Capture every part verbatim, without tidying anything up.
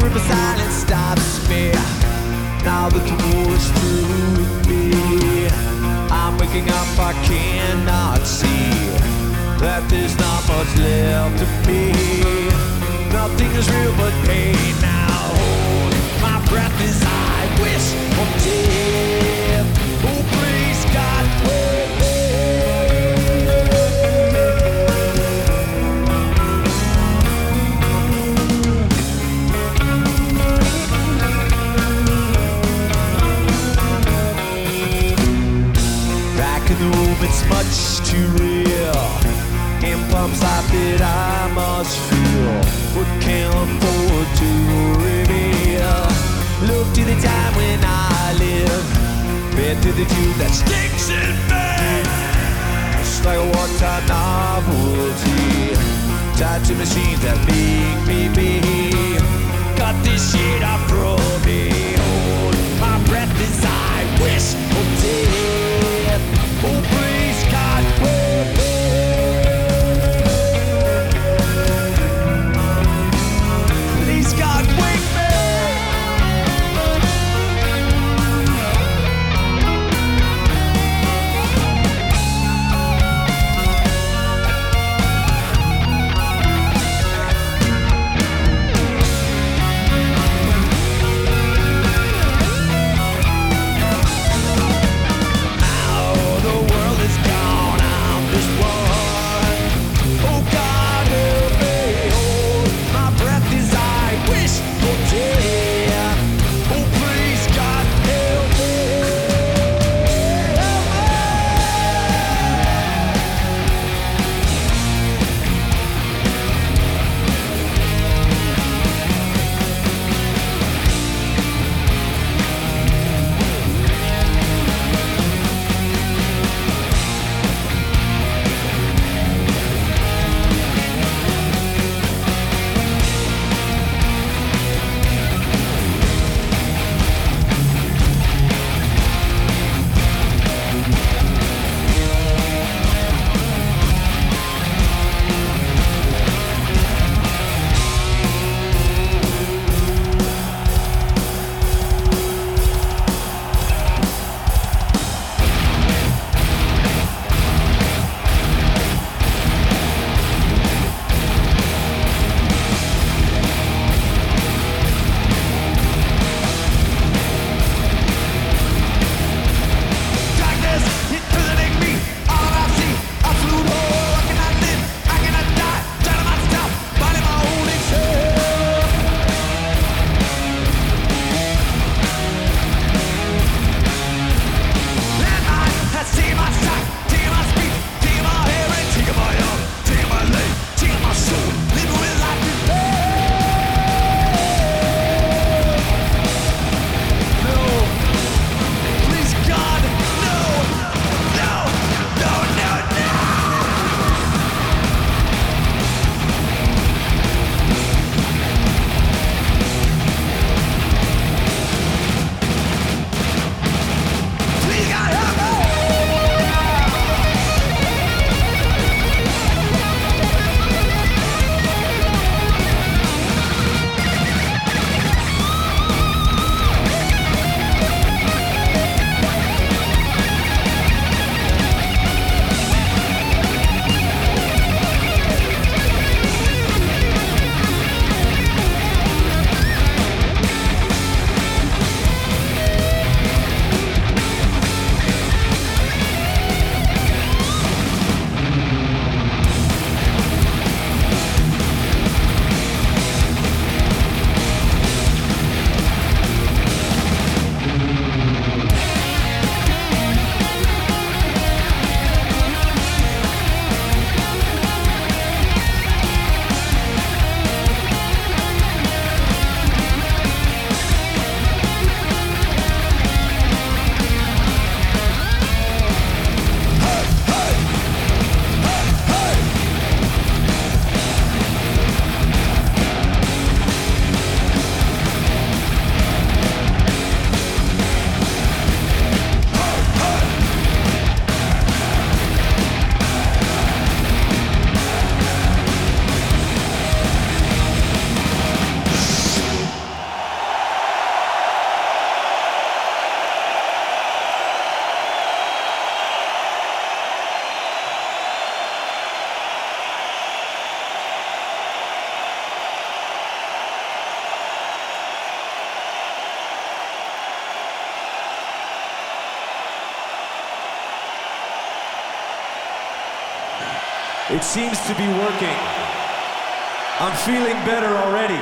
if the silence stops me. Now that the war is through with me, I'm waking up, I cannot see that there's not much left of me. Nothing is real but pain now. My breath as I wish for death. Oh, please, God, wait. Back in the room, it's much too real. Hand pumps like that I must feel, but can't afford to reveal. Look to the time when I live, bed to the tube that sticks in me. It's like a one-time novelty, tied to machines that make me be. Cut this shit off from me. Hold my breath as I wish for death. Oh, please, God, wait. Please, God, wake me. It seems to be working. I'm feeling better already.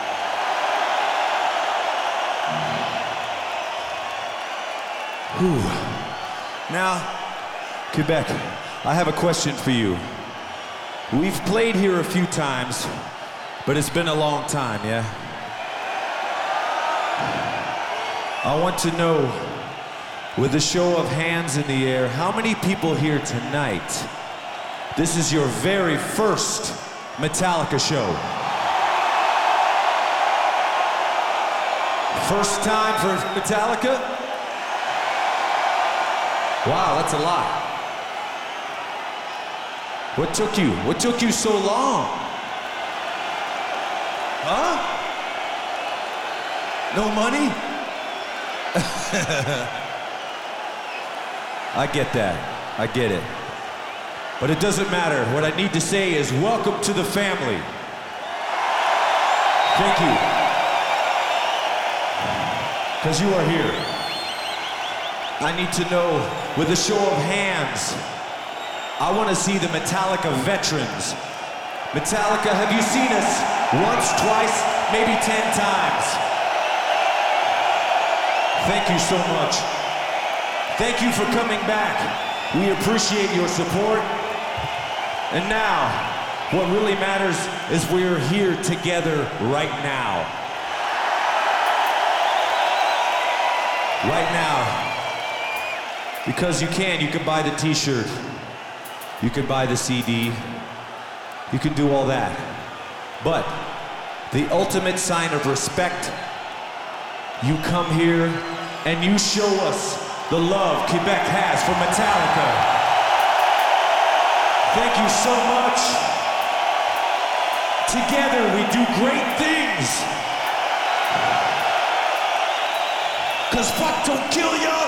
Whew. Now, Quebec, I have a question for you. We've played here a few times, but it's been a long time, yeah? I want to know, with a show of hands in the air, how many people here tonight, this is your very first Metallica show? First time for Metallica? Wow, that's a lot. What took you? What took you so long? Huh? No money? I get that. I get it. But it doesn't matter. What I need to say is welcome to the family. Thank you. Because you are here. I need to know, with a show of hands, I want to see the Metallica veterans. Metallica, have you seen us once, twice, maybe ten times? Thank you so much. Thank you for coming back. We appreciate your support. And now, what really matters is we're here together right now. Right now. Because you can, you can buy the t-shirt. You can buy the C D. You can do all that. But the ultimate sign of respect, you come here and you show us the love Quebec has for Metallica. Thank you so much. Together we do great things. 'Cause fuck don't kill ya.